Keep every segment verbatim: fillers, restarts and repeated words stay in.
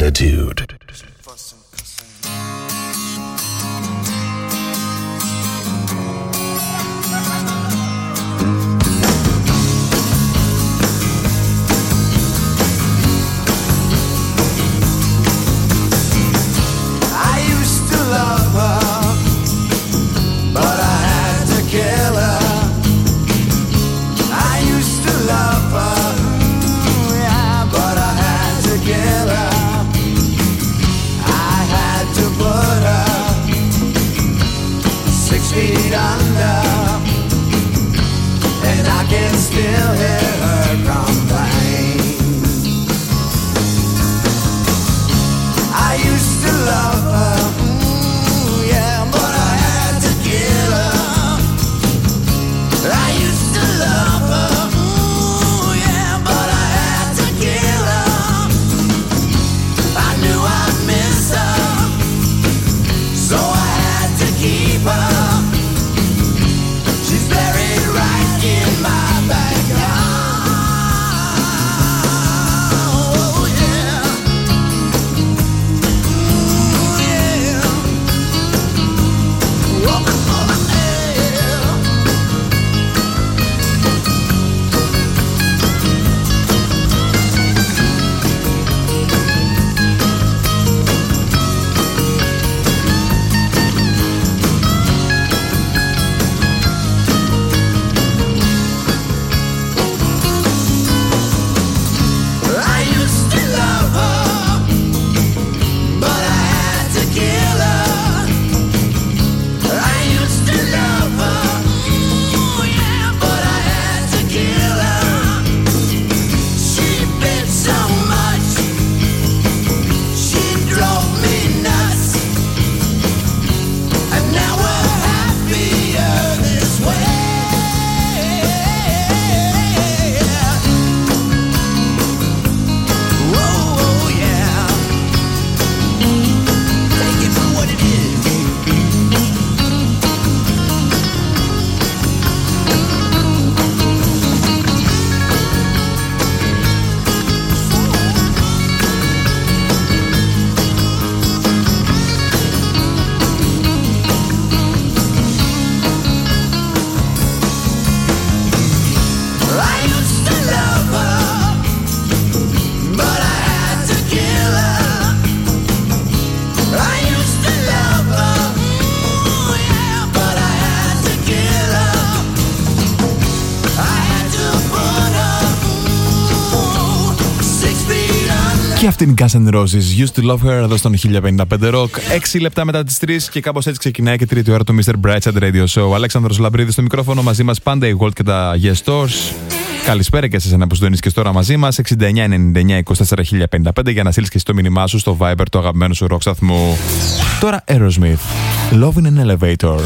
attitude. Feet under, and I can still hear her complain. I used to love her, mm, yeah, but I had to kill her. I used to love her, mm, yeah, but I had to kill her. I knew I'd miss her, so I had to keep her. She's buried right in my backyard. Oh yeah, ooh yeah. Oh, oh, Και αυτή είναι η Guns N' Roses, Used to Love Her, εδώ στον χίλια πενήντα πέντε Rock. έξι λεπτά μετά τις τρεις και κάπως έτσι ξεκινάει και τρίτη ώρα του μίστερ Brightside Radio Show. Αλέξανδρος Λαμπρίδης στο μικρόφωνο, μαζί μας πάντα η Walt και τα Yes Stores. Καλησπέρα και σε εσένα που συντονίζεις και τώρα μαζί μας. εξήντα εννιά ενενήντα εννιά είκοσι τέσσερα χίλια πενήντα πέντε για να στείλεις και εσύ το μήνυμά σου στο Viber του αγαπημένου σου rock σταθμού. Τώρα Aerosmith, Love in an Elevator.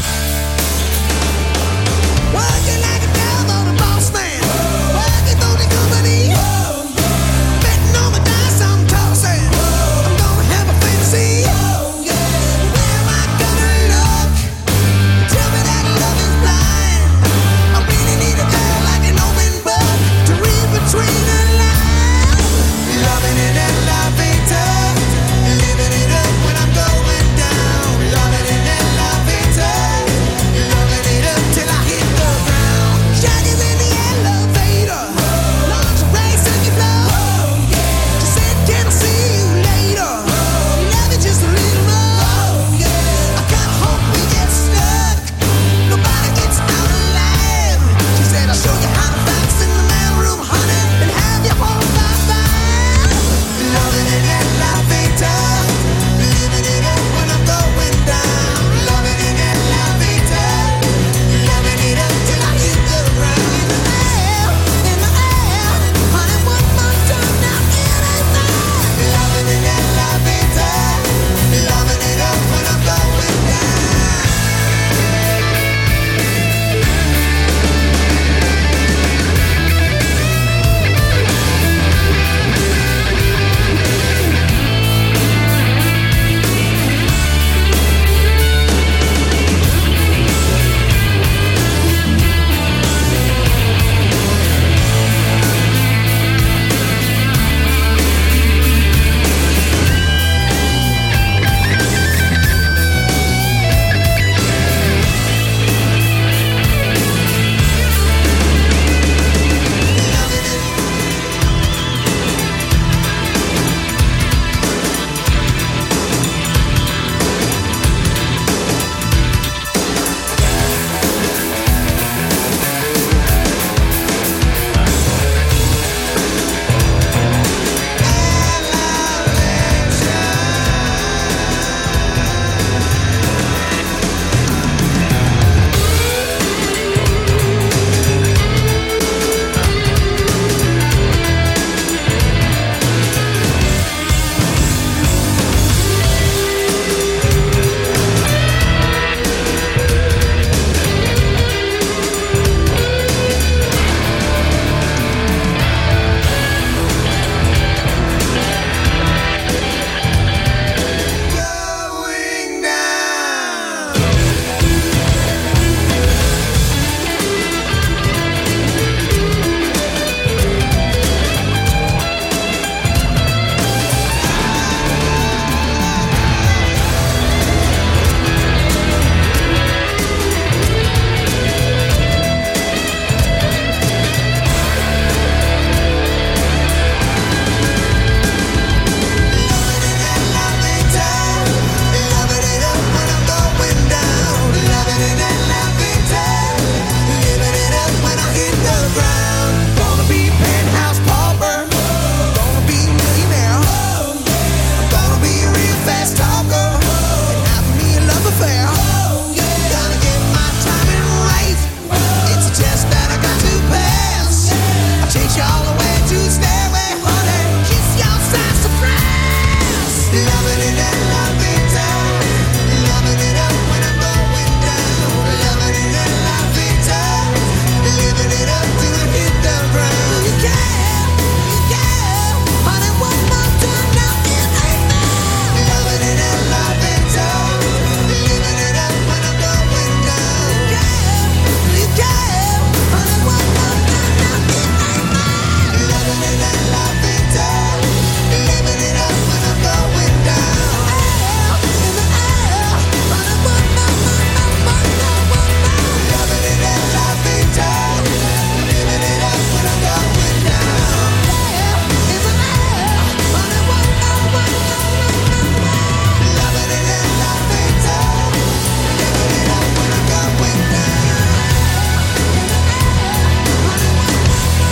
Loving it and loving time. Loving it up when I'm going down. Loving it and loving time. Living it up till I hit the ground. You care, you care. Honey, one more time now it ain't now. Loving it and loving time. Living it up when I'm going down. You care, you care. Honey, one more time now it ain't now. Loving it and loving time. Living it up when I'm going down. In the air, honey, one more, one more, one more, one more. Loving it and loving time. Living it up when I'm going down. In the air, honey, one more, one more, one more. Loving it and loving time. Living it up when I'm going down. In the air, honey, one more.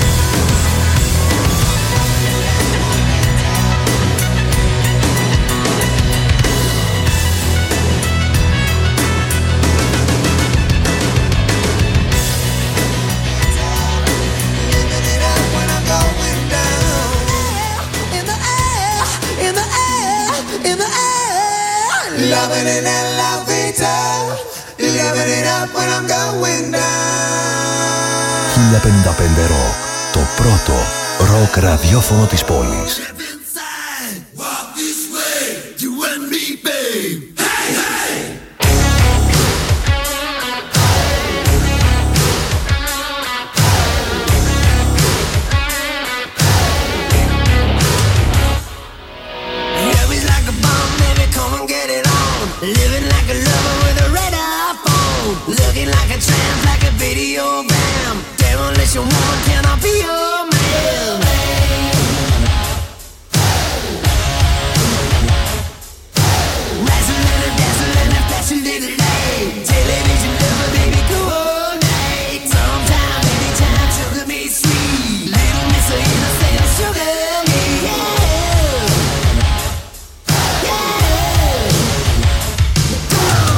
Living it up when I'm going down. In the air, in the air, in the air. Loving it and loving time. Living it up when I'm going down. χίλια πενήντα πέντε Rock, το πρώτο ροκ ραδιόφωνο της πόλης. Step inside, walk this way, you and me, babe. Hey, hey. Love is like a bomb, baby, come and get it on. Living like a lover with a red iPhone. Looking like a tramp, like a video bam. Demolition woman, can I be your man? Razzling and dazzling and flashing little light. Television lover, baby, cool night. Sometime, anytime, sugar me sweet. Little miss of innocent, sugar me, yeah. Yeah.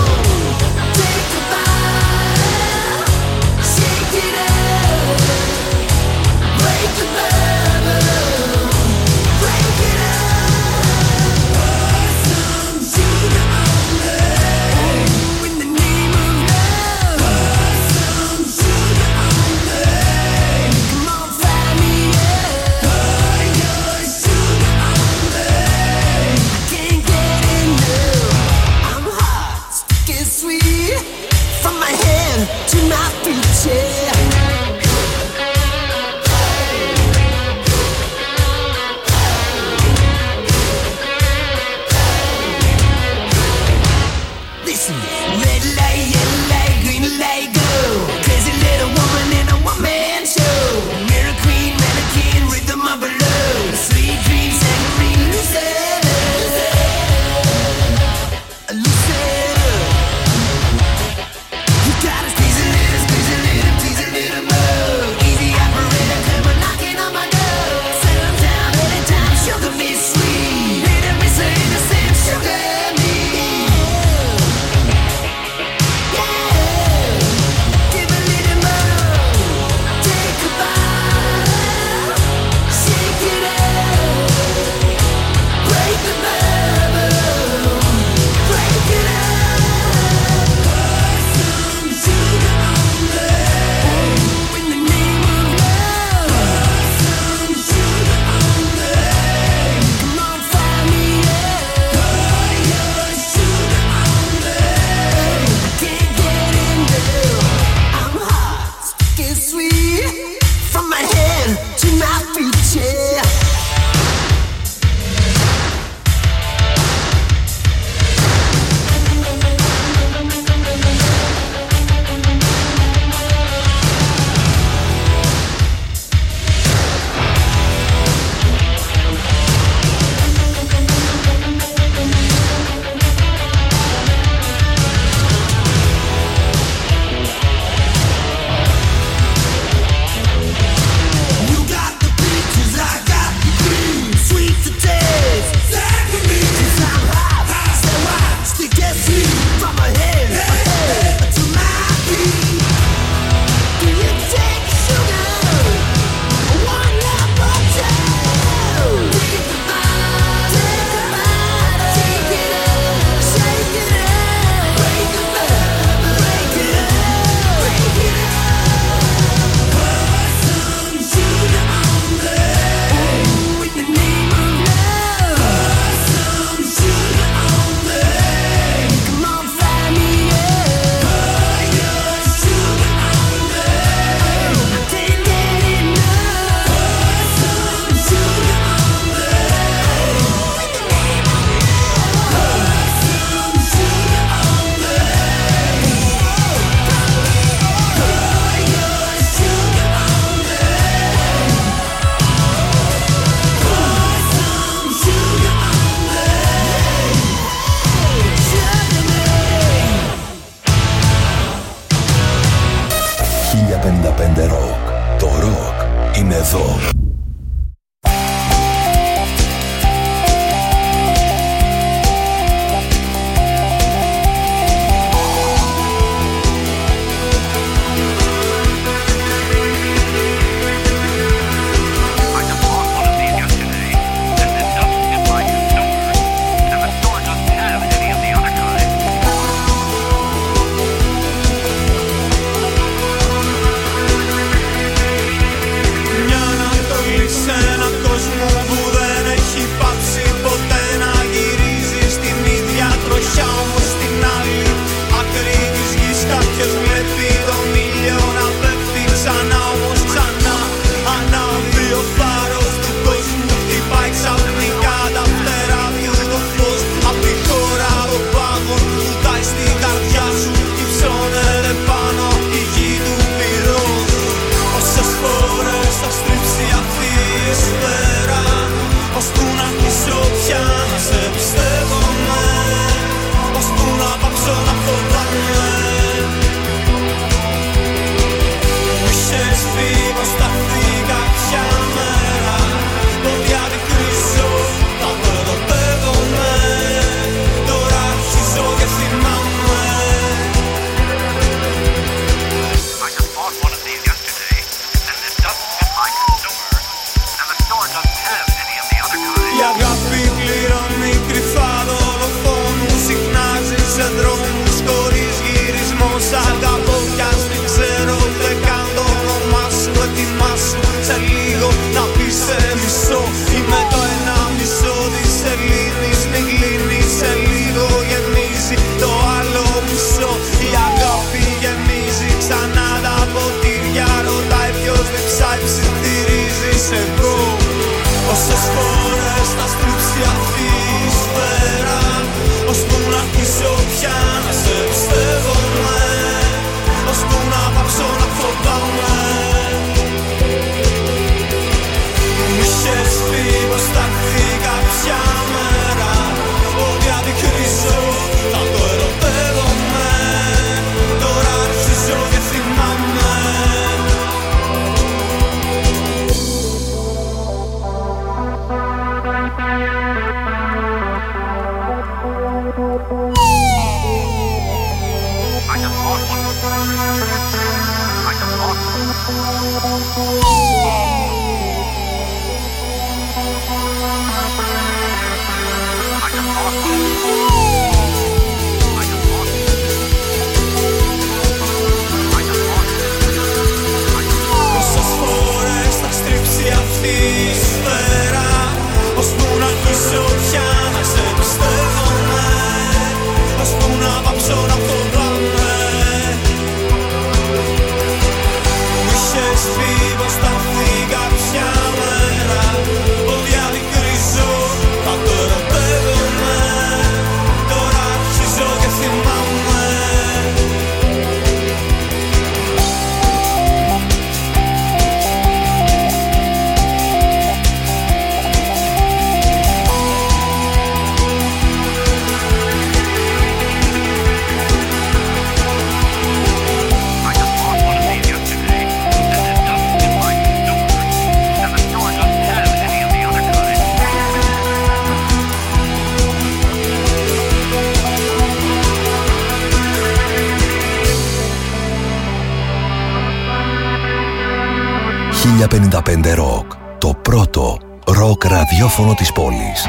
χίλια πενήντα πέντε Rock, το πρώτο ροκ ραδιόφωνο της πόλης.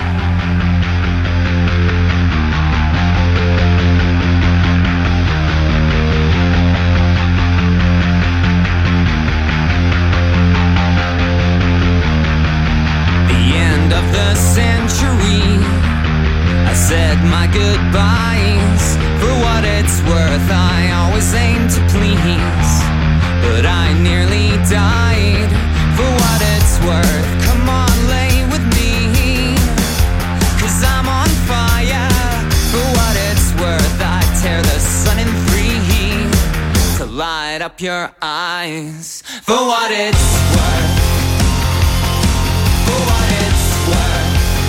Said my goodbyes. For what it's worth, I always aim to please, but I nearly died. For what it's worth, come on, lay with me, 'cause I'm on fire. For what it's worth, I tear the sun in three to light up your eyes. For what it's worth, for what it's worth.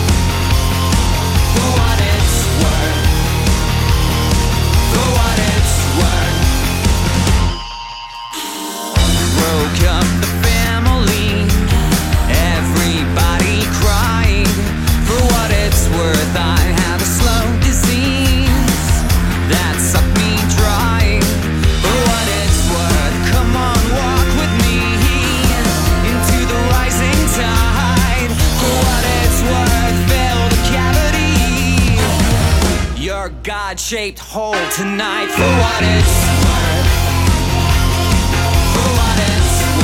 Up the family, everybody cried. For what it's worth, I have a slow disease that sucked me dry. For what it's worth, come on, walk with me into the rising tide. For what it's worth, fill the cavity, your God-shaped hole tonight. For what it's worth, for what it's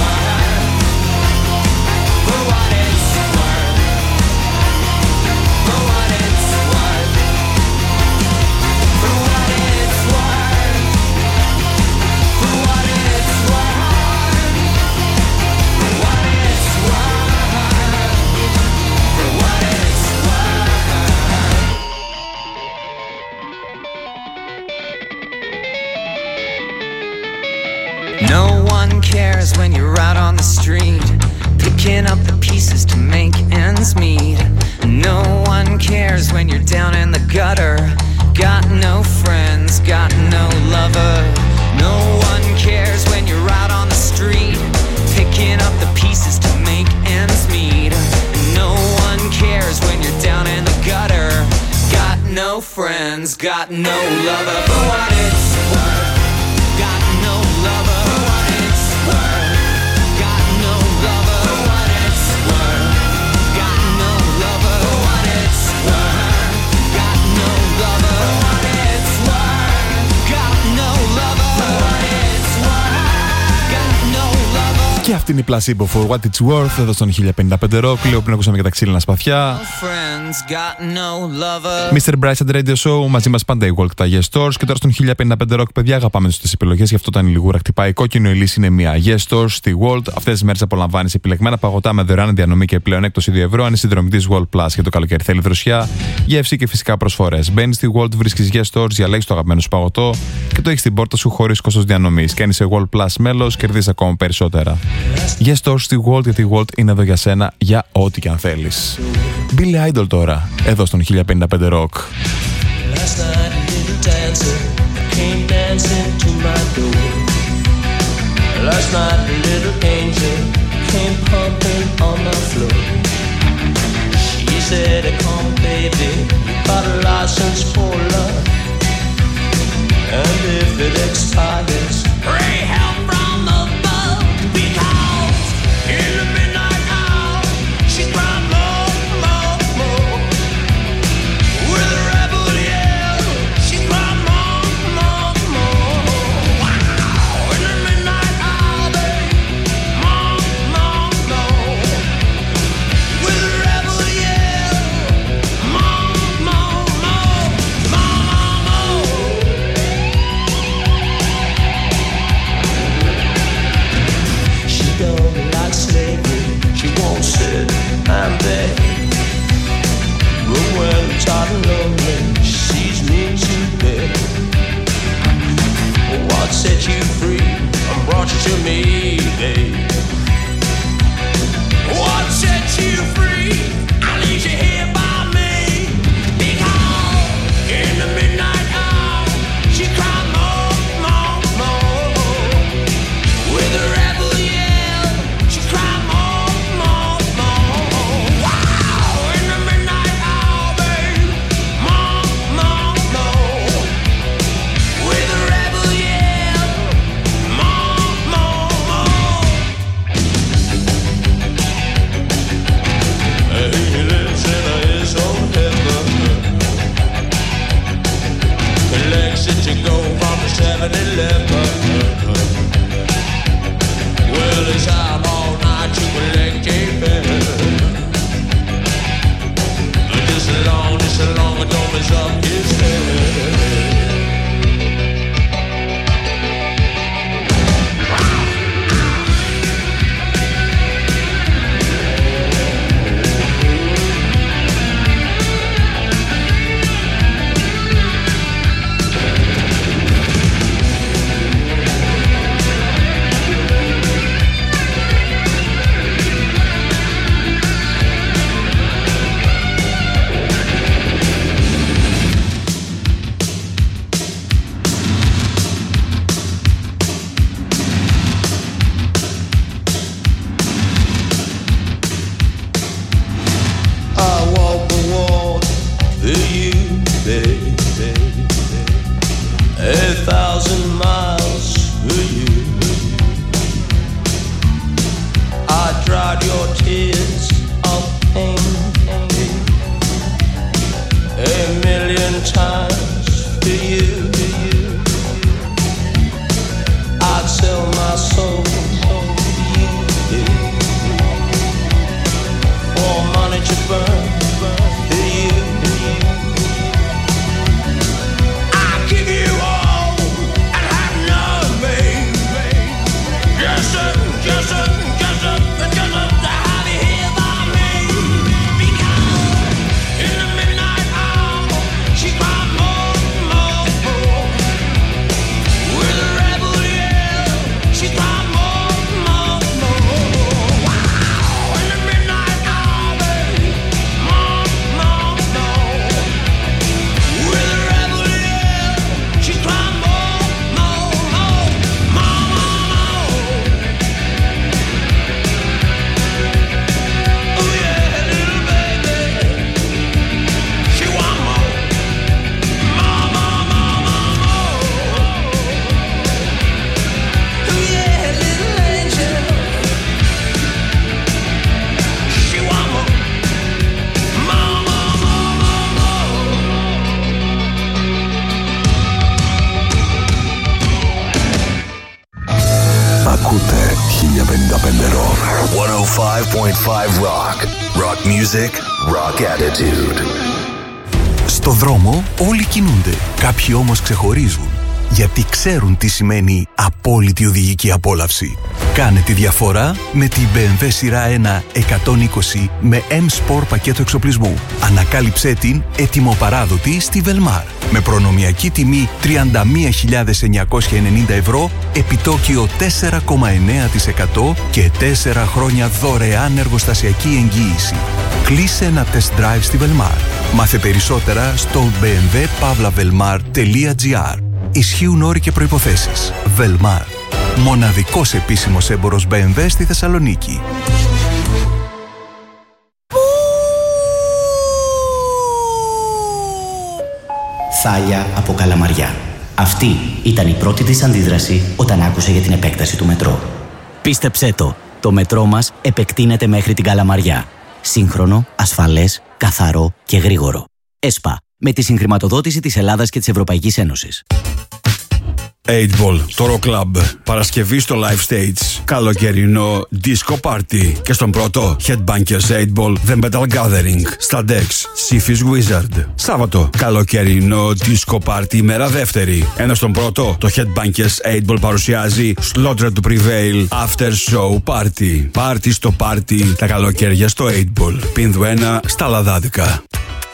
no one cares when you're out on the street, picking up the pieces to make ends meet. No one cares when you're down in the gutter, got no friends, got no lover. No one cares when you're out on the street, picking up the pieces to make ends meet. No one cares when you're down in the gutter, got no friends, got no lover. For what it's worth, got no lover. Και αυτή είναι η Placebo for What It's Worth εδώ στον χίλια πενήντα πέντε Rock. Λίγο πριν ακούσαμε και τα ξύλινα σπαθιά. μίστερ Bright and Radio Show, μαζί μας πάντα η Walk, τα Yes Stores. Και τώρα στον χίλια πενήντα πέντε Rock, παιδιά, αγαπάμε τις επιλογές. Γι' αυτό όταν η λιγούρα χτυπάει κόκκινο, η λύση είναι μία. Yes Stores στη World. Αυτές τις μέρες απολαμβάνεις επιλεγμένα παγωτά με δωρεάν διανομή και πλέον έκπτωση δύο ευρώ αν είσαι συνδρομητής World Plus. Για το καλοκαίρι θέλει δροσιά, γεύση και φυσικά προσφορές. Μπαίνεις στη World, βρίσκεις Yes Stores, διαλέγεις το αγαπημένο σου παγωτό και το έχεις στην πόρτα σου χωρίς κόστος διανομής. Και αν είσαι World Plus μέλος, κερδίζεις ακόμα περισσότερα. Yes Stores στη World, γιατί η World είναι εδώ για σένα για ό,τι και αν θέλεις. Billy Idol τώρα, εδώ στον χίλια πενήντα πέντε Rock. Last night a little dancer came dancing to my door. Last night a little angel came pumping on the floor. She said, come baby, you got a license for love, and if it expires, pray help from above, because you go from the seven eleven? Well, it's out all night to collect a bill. Just as long, just as long as don't mess up his head. Rock. Rock music, rock attitude. Στο δρόμο όλοι κινούνται. Κάποιοι όμως ξεχωρίζουν. Γιατί ξέρουν τι σημαίνει απόλυτη οδηγική απόλαυση. Κάνε τη διαφορά με την μπι εμ ντάμπλιου σειρά ένα εκατόν είκοσι με M-Sport πακέτο εξοπλισμού. Ανακάλυψέ την ετοιμοπαράδοτη στη Velmar. Με προνομιακή τιμή τριάντα μία χιλιάδες εννιακόσια ενενήντα ευρώ, επιτόκιο τέσσερα κόμμα εννέα τοις εκατό και τέσσερα χρόνια δωρεάν εργοστασιακή εγγύηση. Κλείσε ένα test drive στη Velmar. Μάθε περισσότερα στο μπι εμ ντάμπλιου παύλα velmar τελεία gr. Ισχύουν όροι και προϋποθέσεις. Velmar. Μοναδικός επίσημος έμπορος μπι εμ ντάμπλιου στη Θεσσαλονίκη. Θάλια από Καλαμαριά. Αυτή ήταν η πρώτη της αντίδραση όταν άκουσε για την επέκταση του μετρό. Πίστεψέ το, το μετρό μας επεκτείνεται μέχρι την Καλαμαριά. Σύγχρονο, ασφαλές, καθαρό και γρήγορο. ΕΣΠΑ, με τη συγχρηματοδότηση της Ελλάδας και της Ευρωπαϊκής Ένωσης. οκτώ Ball, το Rock Club. Παρασκευή στο Live Stage. Καλοκαιρινό Disco Party. Και στον πρώτο, Headbangers οκτώ Ball, The Metal Gathering. Στα Dex, Syphis Wizard. Σάββατο, καλοκαιρινό Disco Party, ημέρα δεύτερη. Ενώ στον πρώτο, το Headbangers οκτώ Ball παρουσιάζει Slaughter to Prevail After Show Party. Πάρτι στο πάρτι, τα καλοκαίρια στο οκτώ Ball. Πίνδου ένα στα Λαδάδικα.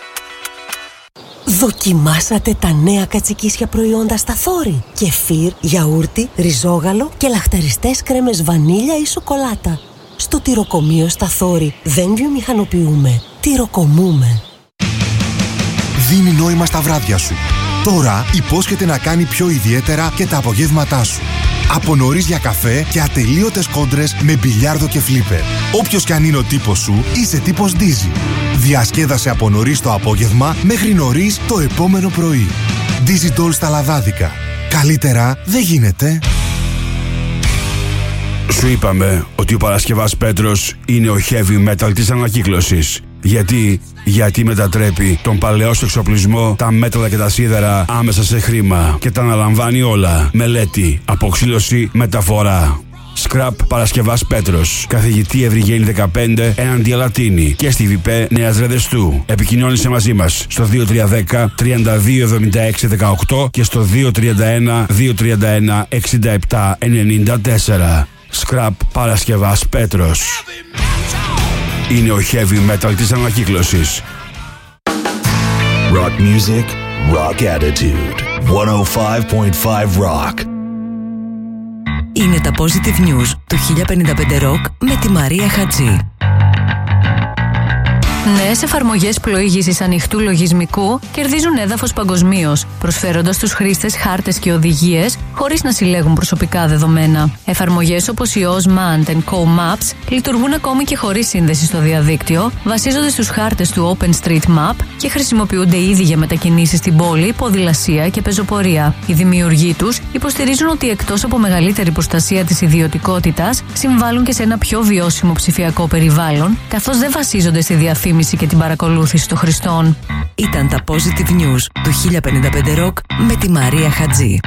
Δοκιμάσατε τα νέα κατσικίσια προϊόντα στα Θόρη. Κεφίρ, γιαούρτι, ριζόγαλο και λαχταριστές κρέμες βανίλια ή σοκολάτα. Στο τυροκομείο στα Θόρη δεν βιομηχανοποιούμε, τυροκομούμε. Δίνει νόημα στα βράδια σου. Τώρα υπόσχεται να κάνει πιο ιδιαίτερα και τα απογεύματά σου. Από νωρίς για καφέ και ατελείωτες κόντρες με μπιλιάρδο και φλίπερ. Όποιος κι αν είναι ο τύπος σου, είσαι τύπος Dizzy. Διασκέδασε από νωρίς το απόγευμα μέχρι νωρίς το επόμενο πρωί. Dizzy Doll στα Λαδάδικα. Καλύτερα δεν γίνεται. Σου είπαμε ότι ο Παρασκευάς Πέτρος είναι ο heavy metal της ανακύκλωσης. Γιατί, γιατί μετατρέπει τον παλαιό σου εξοπλισμό, τα μέταλλα και τα σίδερα άμεσα σε χρήμα και τα αναλαμβάνει όλα. Μελέτη, αποξήλωση, μεταφορά. Scrap Παρασκευάς Πέτρος. Καθηγητή Ευρυγένη δεκαπέντε έναντι Αλατίνη και στη ΒΙΠΕ Νέας Ρεδεστού. Επικοινώνησε μαζί μας στο δύο τρία ένα μηδέν τριάντα δύο εβδομήντα έξι δεκαοκτώ και στο δύο τρία ένα δύο τρία ένα εξήντα επτά ενενήντα τέσσερα. Scrap Παρασκευάς Πέτρος. Είναι ο heavy metal της ανακύκλωσης. Rock music, rock attitude. εκατόν πέντε κόμμα πέντε Rock. Είναι τα Positive News του χίλια πενήντα πέντε Rock με τη Μαρία Χατζή. Νέες εφαρμογές πλοήγησης ανοιχτού λογισμικού κερδίζουν έδαφος παγκοσμίως, προσφέροντας στους χρήστες χάρτες και οδηγίες χωρίς να συλλέγουν προσωπικά δεδομένα. Εφαρμογές όπως η Osmand and Co Maps λειτουργούν ακόμη και χωρίς σύνδεση στο διαδίκτυο, βασίζονται στους χάρτες του OpenStreetMap και χρησιμοποιούνται ήδη για μετακινήσεις στην πόλη, ποδηλασία και πεζοπορία. Οι δημιουργοί τους υποστηρίζουν ότι εκτός από μεγαλύτερη προστασία της ιδιωτικότητας, συμβάλλουν και σε ένα πιο βιώσιμο ψηφιακό περιβάλλον, καθώς δεν βασίζονται στη διαφήμιση και την παρακολούθηση των χρηστών. Ήταν τα Positive News του χίλια πενήντα πέντε Rock με τη Μαρία Χατζή.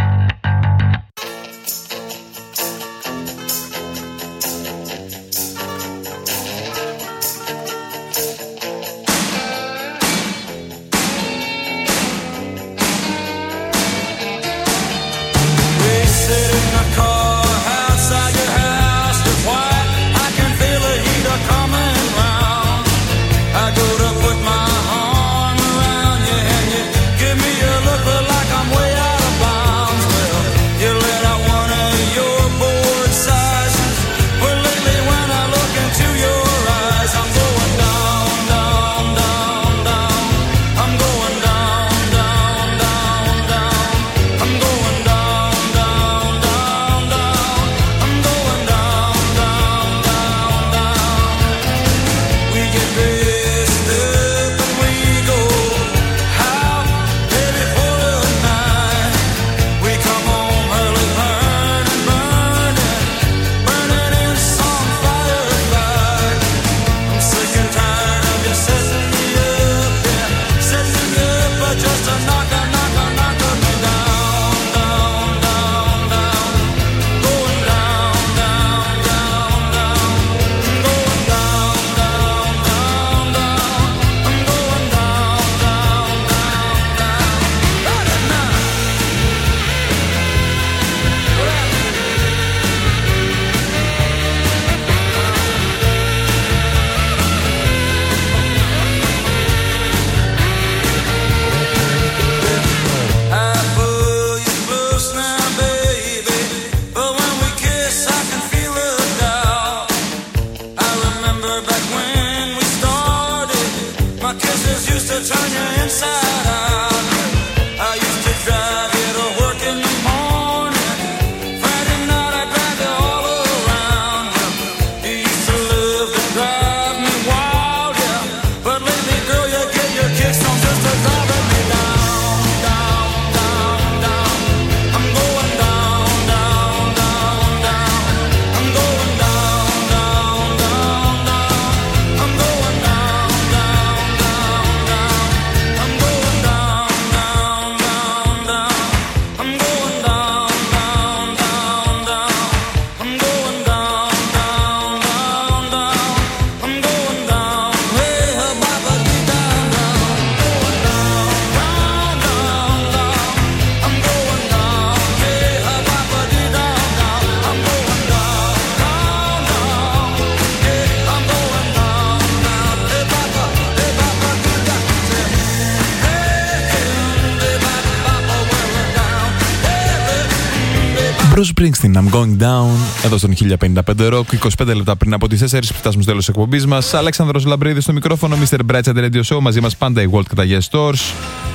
Bruce Springsteen, I'm Going Down, εδώ στον χίλια πενήντα πέντε Rock, είκοσι πέντε λεπτά πριν από τις τέσσερις, φτάσουμε στο τέλος της εκπομπής μας. Αλέξανδρος Λαμπρίδης στο μικρόφωνο, μίστερ Bright Radio Show, μαζί μας πάντα η World και τα Yes Stores.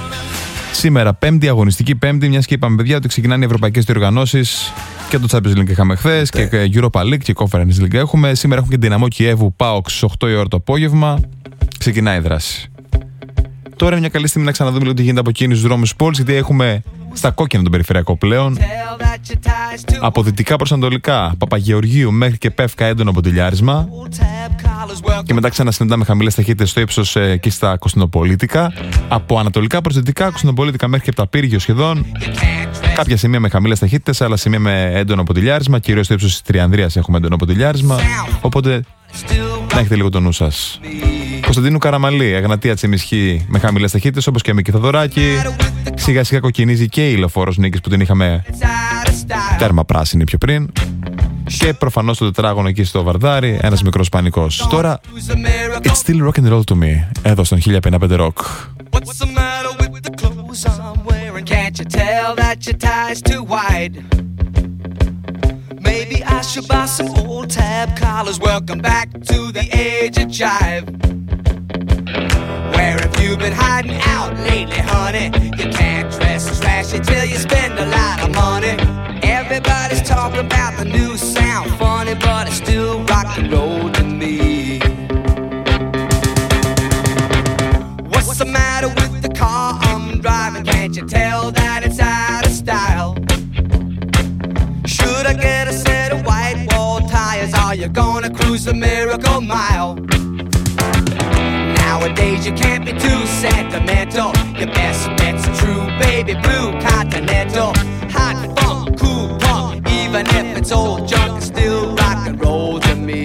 Σήμερα Πέμπτη, αγωνιστική Πέμπτη, μιας και είπαμε παιδιά ότι ξεκινάνε οι ευρωπαϊκές διοργανώσεις και το Champions League είχαμε χθες yeah. και Europa League και Conference League έχουμε. Σήμερα έχουμε και Δυναμό Κιέβου ΠΑΟΚ στις οκτώ η ώρα το απόγευμα. Ξεκινάει η δράση. Τώρα είναι μια καλή στιγμή να ξαναδούμε λίγο τι γίνεται από εκείνους τους δρόμους της πόλης, γιατί έχουμε στα κόκκινα τον περιφερειακό πλέον. Από δυτικά προς ανατολικά, Παπαγεωργίου μέχρι και Πεύκα έντονο μποτιλιάρισμα. Και μετά ξανασυναντάμε χαμηλές ταχύτητες στο ύψος ε, και στα Κωνσταντινοπολίτικα. Από ανατολικά προς δυτικά, Κωνσταντινοπολίτικα μέχρι και Επταπύργιο σχεδόν. Κάποια σημεία με χαμηλές ταχύτητες, άλλα σημεία με έντονο ποτηλιάρισμα. Κυρίως στο ύψος της Τριανδρίας έχουμε έντονο ποτηλιάρισμα. Οπότε να έχετε λίγο το νου σας. Κωνσταντίνου Καραμαλή, Εγνατία Τσιμισχή με χαμηλές ταχύτητες, όπως και Μίκη Θοδωράκη. Σιγά σιγά κοκκινίζει και η Λεωφόρος Νίκης που την είχαμε τέρμα πράσινη πιο πριν. Και προφανώς το τετράγωνο εκεί στο Βαρδάρι, ένας μικρός πανικός. Τώρα, It's still rock and roll to me, εδώ στον χίλια πενήντα πέντε Rock. Can't you tell that your tie's too wide? Maybe I should buy some old tab collars. Welcome back to the age of jive. Where have you been hiding out lately, honey? You can't dress as flashy till you spend a lot of money. Everybody's talking about the new sound, funny, but it's still rock and roll to me. What's the matter with the car I'm driving? Can't you tell that it's out of style? Should I get a set of white wall tires? Are you gonna cruise the Miracle Mile? Nowadays you can't be too sentimental. Your best bet's a true baby blue Continental. Hot funk, cool punk, even if it's old junk, it's still rock and roll to me.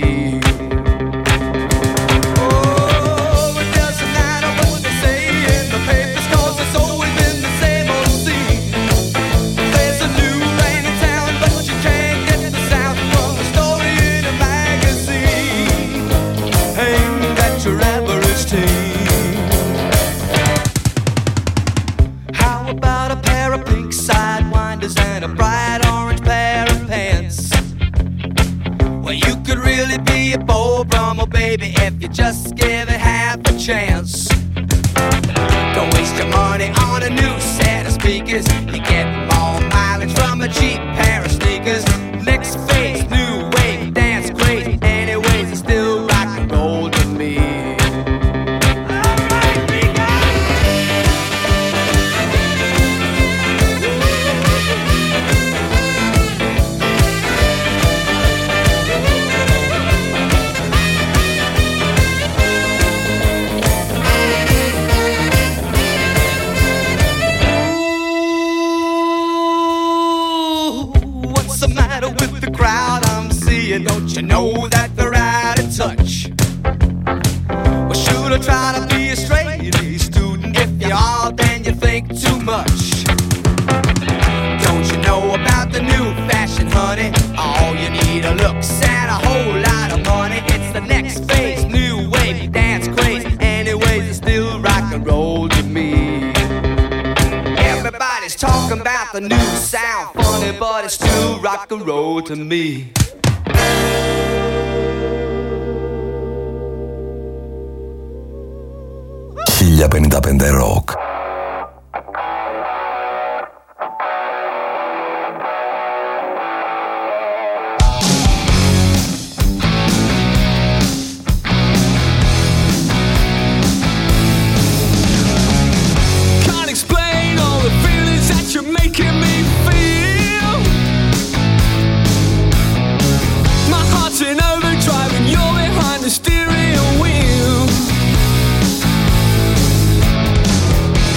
And a bright orange pair of pants. Well, you could really be a Beau Brummel, baby, if you just give it half a chance. Don't waste your money on a new set of speakers. You get more mileage from a cheap pair of sneakers. Next phase, new wave, dance crazy. Anyways, it's still rock and roll to me. Don't you know that they're out of touch? Well, should I try to be a straight A student? If you are, then you think too much. Don't you know about the new fashion, honey? All you need are looks and a whole lot of money. It's the next phase, new wave, dance crazy. Anyways, it's still rock and roll to me. Everybody's talking about the new sound, funny, but it's still rock and roll to me. χίλια πενήντα πέντε Rock. Steering wheel.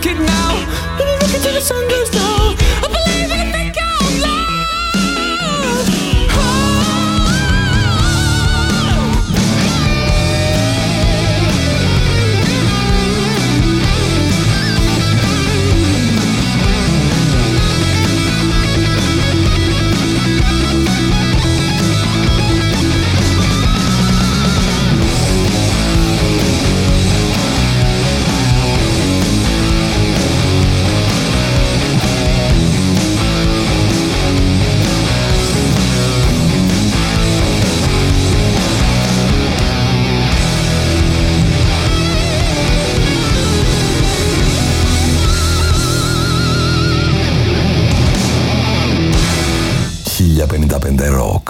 make it now. Let me rock it till the sun goes down. I believe in a think out loud. χίλια πενήντα πέντε Rock.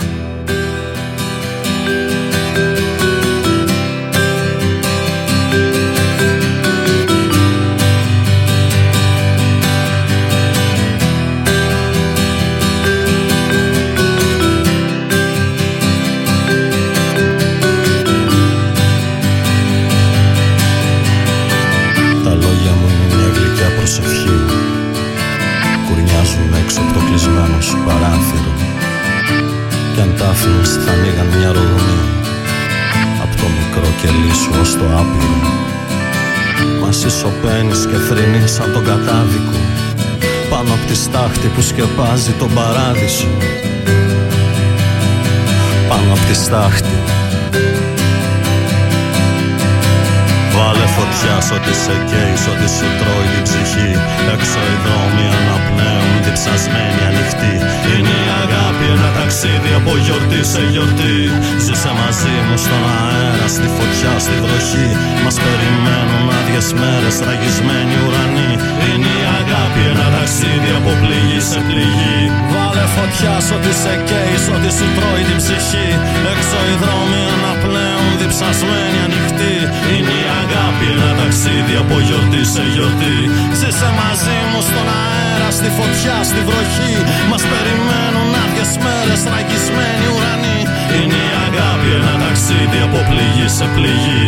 Τα λόγια μου είναι μια γλυκιά προσευχή. Κουρνιάζουν έξω από το κλεισμένο σου παράθυρο. Κι αν τα άφηνες θα ανοίγαν μια ρογμή απ' το μικρό κελί σου ως το άπειρο. Μα εσύ σωπαίνεις και θρυνείς σαν τον κατάδικο πάνω απ' τη στάχτη που σκεπάζει τον παράδεισο. Πάνω απ' τη στάχτη. Βάλε φωτιά σ' ό,τι σε καίει, σ' ό,τι σου τρώει την ψυχή. Έξω οι δρόμοι αναπνέουν, διψασμένοι ανοιχτοί. Είναι η αγάπη ένα ταξίδι από γιορτή σε γιορτή. Ζήσε μαζί μου στον αέρα, στη φωτιά, στη βροχή. Μας περιμένουν άδειες μέρες, ραγισμένοι ουρανοί. Είναι η αγάπη ένα ταξίδι από πληγή σε πληγή. Βάλε φωτιά σ' ό,τι σε καίει, σ' ό,τι σου τρώει την ψυχή. Έξω οι δρόμοι αναπνέουν, διψασμένοι ανοιχτοί. Είναι η αγάπη ένα ταξίδι από γιορτή σε γιορτή. Ζήσε μαζί μου στον αέρα, στη φωτιά, στη βροχή. Μας περιμένουν άδειες μέρες, ραγισμένοι ουρανοί. Είναι η αγάπη ένα ταξίδι από πληγή σε πληγή.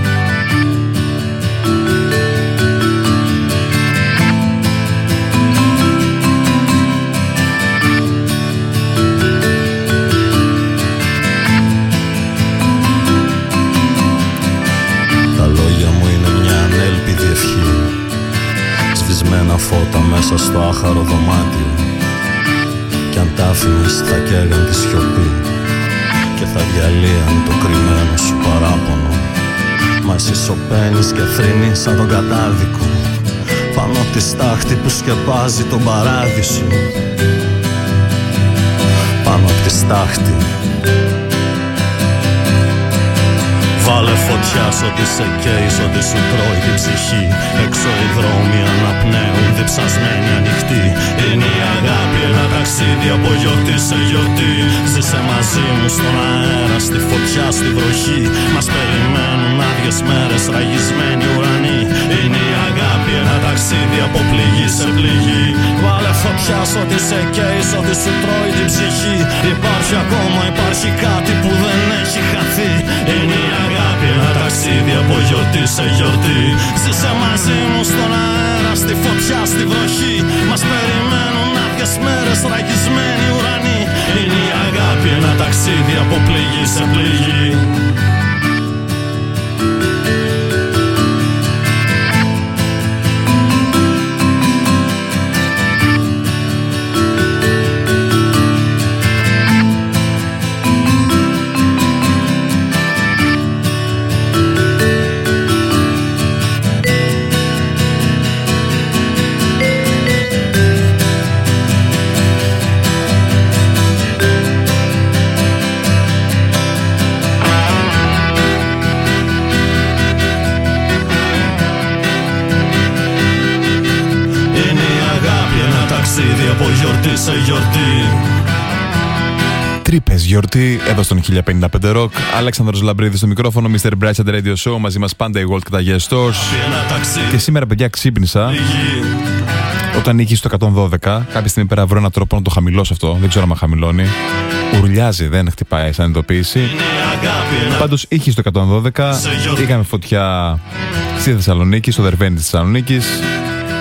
Σβησμένα φώτα μέσα στο άχαρο δωμάτιο. Κι αν τα άφηνες θα καίγαν τη σιωπή και θα διαλύαν το κρυμμένο σου παράπονο. Μα εσύ σωπαίνεις και θρυνείς σαν τον κατάδικο πάνω απ' τη στάχτη που σκεπάζει τον παράδεισο. Πάνω απ' τη στάχτη. Βάλε φωτιά σ' ό,τι σε καίει, σ' ό,τι σου τρώει την ψυχή. Έξω οι δρόμοι αναπνέουν, διψασμένοι ανοιχτοί. Είναι η αγάπη ένα ταξίδι από γιορτή σε γιορτή. Ζήσε μαζί μου στον αέρα, στη φωτιά, στη βροχή. Μας περιμένουν άδειες μέρες, ραγισμένοι ουρανοί. Είναι η αγάπη ένα ταξίδι από πληγή σε πληγή. Βάλε φωτιά σ' ό,τι σε καίει, σ' ό,τι σου τρώει την ψυχή. Υπάρχει ακόμα, υπάρχει κάτι που δεν έχει χαθεί. Είναι η αγάπη ένα ταξίδι από γιορτή σε γιορτή. Ζήσε μαζί μου στον αέρα, στη φωτιά, στη βροχή. Μας περιμένουν άδειες μέρες, ραγισμένοι ουρανοί. Είναι η αγάπη ένα ταξίδι από πληγή σε πληγή. Από γιορτή σε γιορτή. Τρύπες γιορτή εδώ στον χίλια πενήντα πέντε Rock. Αλέξανδρος Λαμπρίδης στο μικρόφωνο, μίστερ Bright and Radio Show. Μαζί μας πάντα η World και τα Guest Stores. Και σήμερα, παιδιά, ξύπνησα όταν είχε στο εκατόν δώδεκα. Κάποια στιγμή πέρα βρω έναν τρόπο να το χαμηλώσω αυτό. Δεν ξέρω αν χαμηλώνει. Ουρλιάζει, δεν χτυπάει σαν ειδοποίηση. Πάντως είχε στο εκατόν δώδεκα. Είχαμε φωτιά στη Θεσσαλονίκη, στο Δερβαίνι της Θεσσαλονίκης.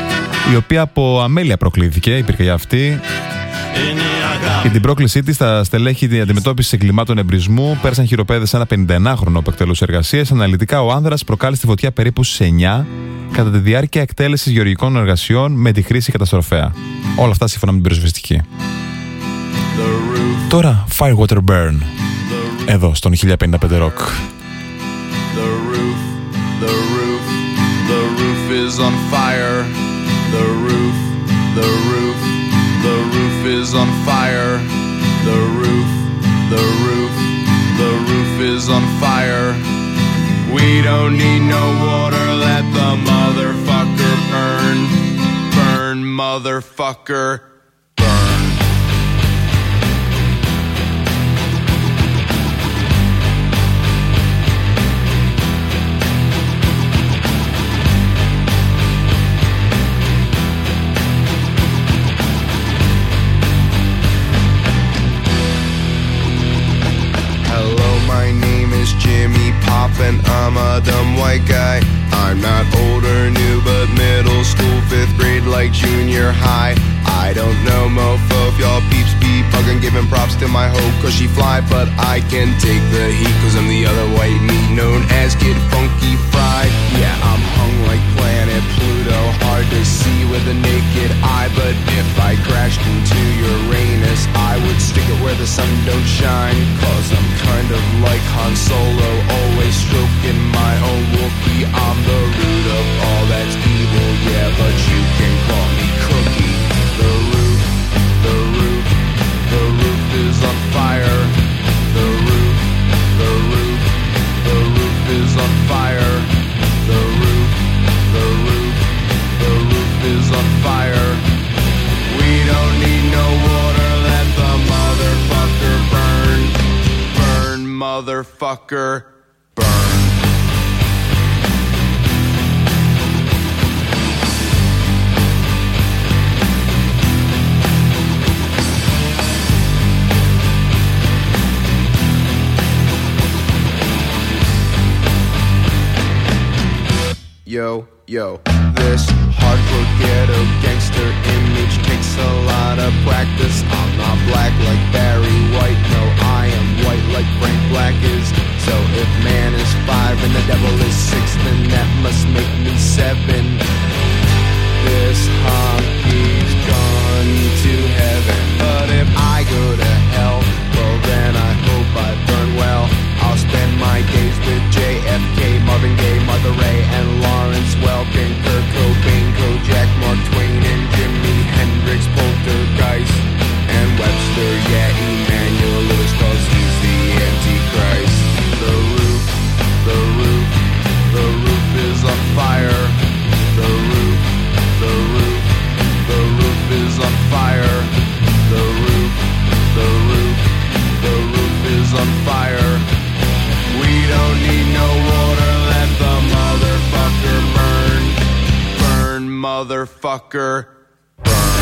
η οποία από αμέλεια προκλήθηκε, υπήρχε για αυτή. Και την πρόκλησή της στα στελέχη αντιμετώπισης εγκλημάτων εμπρισμού πέρασαν χειροπέδες σε ένα πενηνταενάχρονο που εκτελούσε εργασίες. Αναλυτικά, ο άνδρας προκάλεσε τη φωτιά περίπου στις εννιά κατά τη διάρκεια εκτέλεσης γεωργικών εργασιών με τη χρήση καταστροφέα. Όλα αυτά σύμφωνα με την πυροσβεστική. Τώρα, Firewater Burn. Εδώ, στον χίλια πενήντα πέντε Rock. The roof, the roof, the roof is on fire. The roof, the roof, the roof is on fire. The roof, the roof, the roof is on fire. We don't need no water, let the motherfucker burn. Burn, motherfucker. Jimmy Pop and I'm a dumb white guy. I'm not old or new, but middle school, fifth grade, like junior high. I don't know, mofo, if y'all peeps be bugging, giving props to my hoe, cause she fly, but I can take the heat, cause I'm the other white meat, known as Kid Funky Fried. Yeah, I'm hung like planet Pluto, hard to see with a naked eye, but if I crashed into Uranus, I would stick it where the sun don't shine, cause I'm kind of like Han Solo, always stroking my own Wookiee. I'm the root of all that's evil, yeah, but you can call me Cookie. The roof, the roof, the roof is on fire. The roof, the roof, the roof is on fire. The roof, the roof, the roof is on fire. We don't need no water, let the motherfucker burn. Burn, motherfucker, burn. Yo, yo, this hardcore ghetto gangster image takes a lot of practice. I'm not black like Barry White, no, I am white like Frank Black is. So if man is five and the devil is six, then that must make me seven. This hockey's gone to heaven, but if I go to hell, well then I hope I burn well. I'll spend my days with J F K, Marvin Gaye, Martha Ray, and Lawrence Welkin, Kurt Cobain, Kojak, Mark Twain, and Jimi Hendrix, Poltergeist, and Webster, yeah, Emmanuel Lewis, cause he's the Antichrist. The roof, the roof, the roof is on fire. The roof, the roof, the roof is on fire. The roof, the roof, the roof is on fire. We don't need no water, let the motherfucker burn. Burn, motherfucker, burn.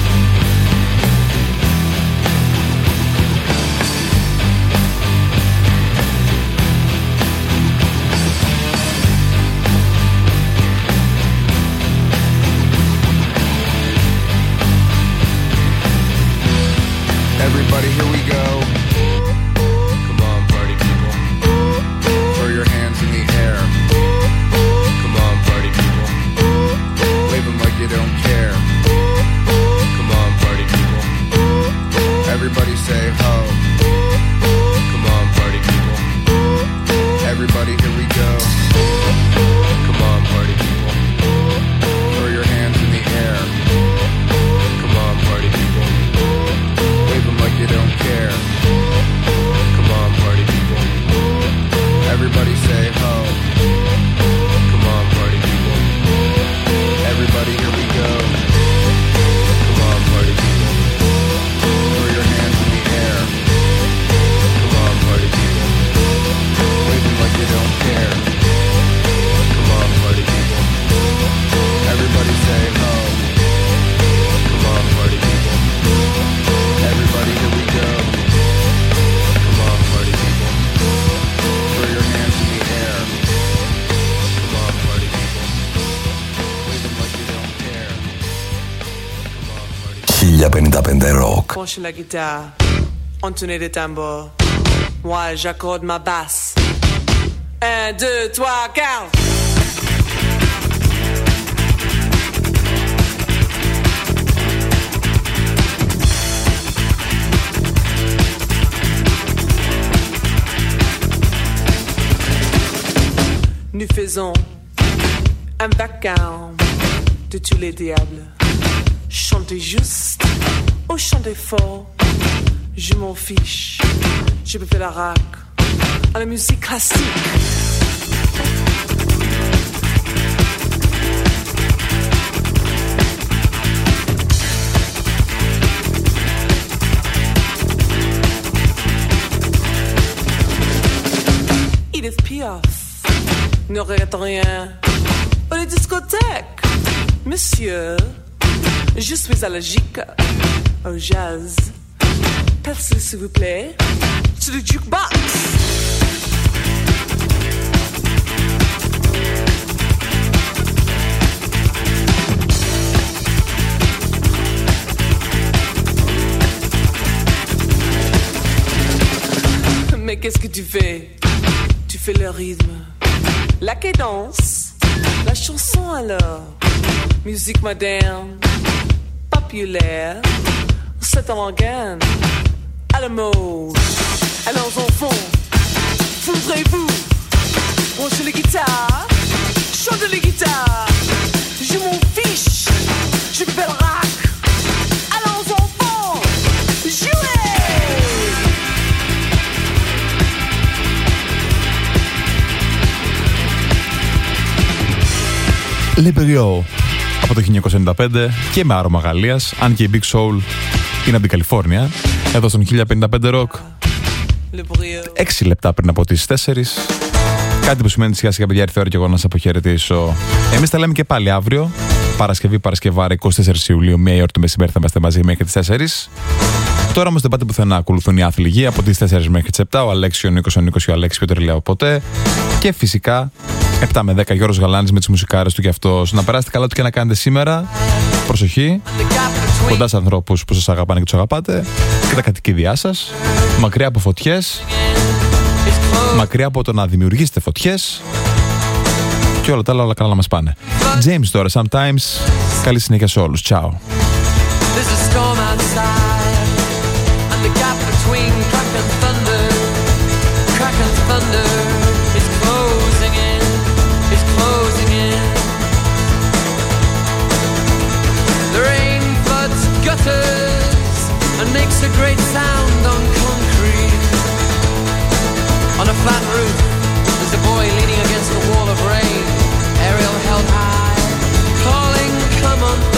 Everybody, here we go. Come on, party people. Throw your hands in the air. Come on, party people. Wave them like you don't care. Come on, party people. Everybody say ho. Come on, party people. Everybody, here we go. Come on, party people. Throw your hands in the air. Come on, party people. Wave them like you don't care. Come on, party people. Everybody say ho. Come on, party people. Everybody, here we go. Come on, party people. Throw your hands in the air. πενήντα πέντε Rock. Penche la guitare, entonner les tambours. Moi j'accorde ma basse. Un, deux, trois, quatre. Nous faisons un vacarme de tous les diables. Chantez juste ou chantez fort, je m'en fiche. Je peux faire la rac à la musique classique. Edith Piaf ne regrette rien. Pour les discothèques, monsieur, je suis allergique au jazz. Passez s'il vous plaît sur le jukebox. Mais qu'est-ce que tu fais? Tu fais le rythme, la cadence, la chanson alors. Musique moderne, populaire, c'est en organe, à la mode. Alors enfants, fouvrez-vous, branchez les guitares, chantez les guitares. Je m'en fiche, je fais le rock. Alors enfants, jouez! Λιμπεριό από το χίλια εννιακόσια ενενήντα πέντε και με άρωμα Γαλλίας, αν και η Big Soul είναι από την Καλιφόρνια. Εδώ στον χίλια πενήντα πέντε Rock, έξι λεπτά πριν από τις τέσσερις. Κάτι που σημαίνει σιγά σιγά, παιδιά, ήρθε η ώρα και εγώ να σας αποχαιρετήσω. Εμείς τα λέμε και πάλι αύριο, Παρασκευή, Παρασκευάρα, εικοστή τέταρτη Ιουλίου, μία η ώρα το μεσημέρι θα είμαστε μαζί μέχρι τις τέσσερις. Τώρα όμως δεν πάτε πουθενά. Ακολουθούν οι άθληγοι από τις τέσσερις μέχρι τις επτά. Ο Αλέξης, ο Νίκος, ο Νίκος και ο Αλέξης, πιο τρελαίο ποτέ. Και φυσικά επτά με δέκα Γιώργος Γαλάνης με τις μουσικάρες του και αυτός. Να περάσετε καλά του και να κάνετε σήμερα. Προσοχή. Κοντά σε ανθρώπους που σας αγαπάνε και τους αγαπάτε. Και τα κατοικίδια σας. Μακριά από φωτιές. Μακριά από το να δημιουργήσετε φωτιές. Και όλα τα άλλα όλα καλά να μας πάνε. James τώρα, Sometimes. Καλή συνέχεια σε όλους. Ciao. The gap between crack and thunder, crack and thunder is closing in, is closing in. The rain floods gutters and makes a great sound on concrete. On a flat roof, there's a boy leaning against the wall of rain, aerial held high, calling, come on.